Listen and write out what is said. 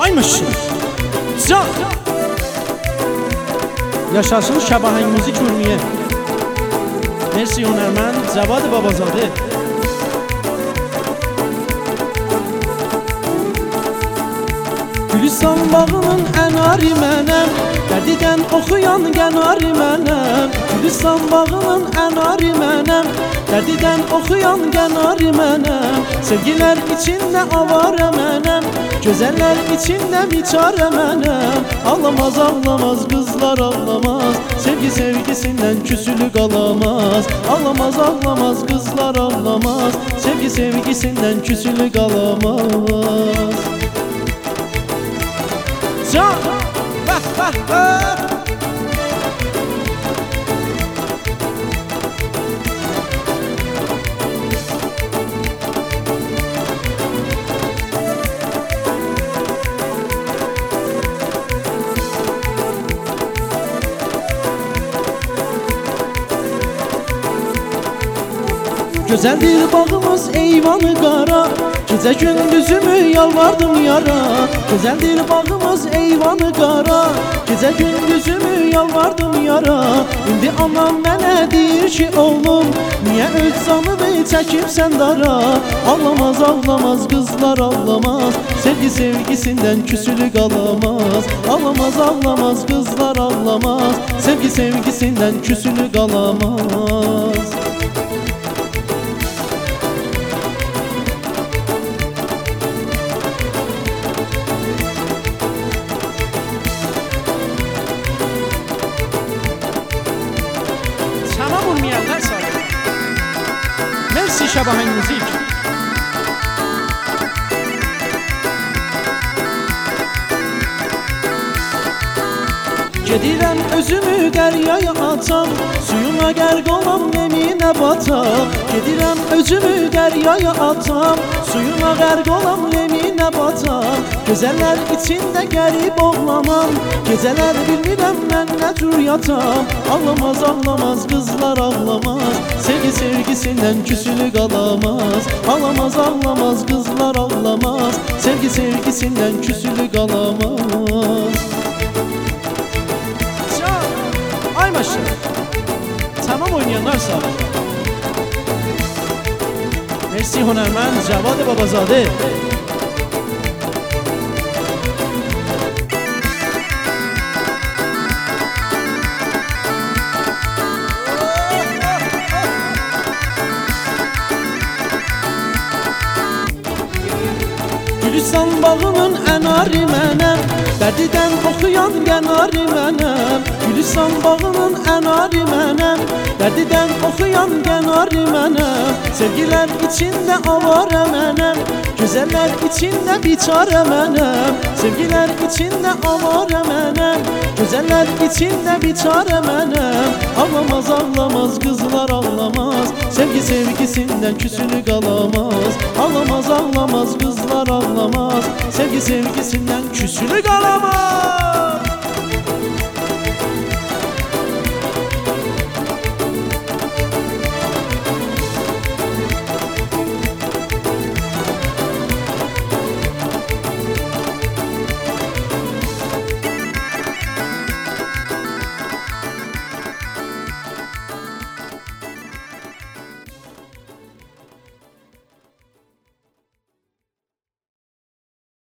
Aymışsın. Can. Yaşasın Şabahan müzik ürünüye. Mersi Hünermen, Cavad Babazadə. Gülistan bağının enari mənem, dərdidən oxuyan gənari mənəm. Gülistan bağının enari mənem, dərdidən oxuyan gənari mənəm. Sevgilər içində avara mənəm, gözəller içində biçare mənəm. Ağlamaz ağlamaz qızlar ağlamaz, sevgi sevgisindən küsülü qalamaz. Ağlamaz ağlamaz qızlar ağlamaz, sevgi sevgisindən küsülü qalamaz. Can, vah vah vah. Güzeldir bağımız eyvanı qara, gecə gündüzümü yalvardım yara. Güzeldir bağımız eyvanı qara, gecə gündüzümü yalvardım yara. İndi anam mənə deyir ki oğlum, niyə öz canını çəkibsən dara. Ağlamaz ağlamaz qızlar ağlamaz, sevgi sevgisindən küsülü qalamaz. Ağlamaz ağlamaz qızlar ağlamaz, sevgi sevgisindən küsülü qalamaz. Tamam olmayanlar sağ olun. Mersi Şabahan müzik. Gedirəm özümü dəryaya atam, suyuna qərq olam neminə batam. Gedirəm özümü dəryaya atam, suyuna qərq olam neminə batam. Gözəller içində qərib oğlanam, gecələr bilmirəm mən nə tür yatam. Ağlamaz ağlamaz qızlar ağlamaz, sevgi sevgisindən küsülü qalamaz. Ağlamaz ağlamaz qızlar ağlamaz, sevgi sevgisindən küsülü qalamaz. Aymaşın. Tamam oynayanlar sağ olun. Mersi Hünermen, Cavad Babazadə. Gülistan bağının enari mənəm, dərdidən oxuyan gənari mənəm. Gülistan bağının enari mənəm, dərdidən oxuyan gənari mənəm. Sevgilər içində avara mənəm, gözəller içində biçare mənəm. Sevgilər içində avara mənəm, gözəller içində biçare mənəm. Ağlamaz ağlamaz qızlar ağlamaz, sevgi sevgisindən küsülü qalamaz. Ağlamaz ağlamaz qızlar ağlamaz, sevgi sevgisindən küsülü qalamaz.